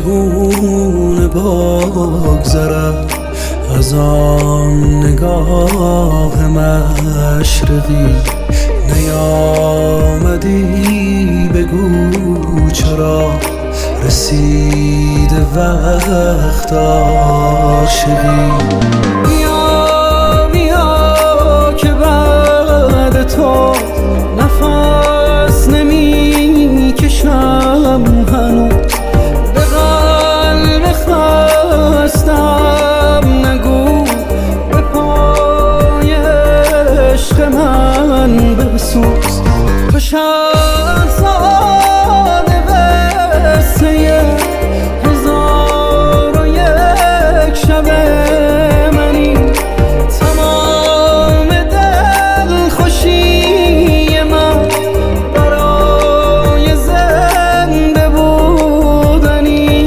چگونه بگذرم از آن نگاه مشرقی؟ نیامدی بگو چرا رسیده وقت عاشقی؟ بیا که بعد تو نفس نمی کشم هنوز، به قلب خستم نگو به پای عشق من بسوز. تو شاهزاده قصه هزار و یک شب منی، تمام دل خوشی من برای زنده بودنی.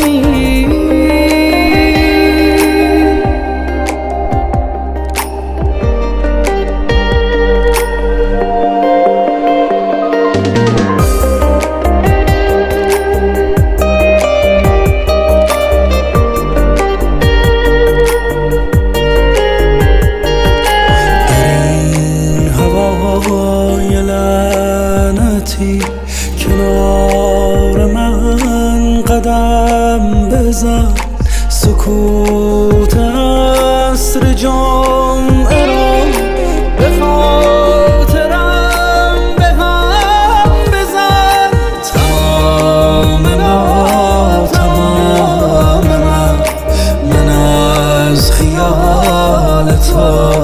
کنار من قدم بزن، سکوت عصر جمعه را به خاطرم به هم بزن. تمام من از خیال تو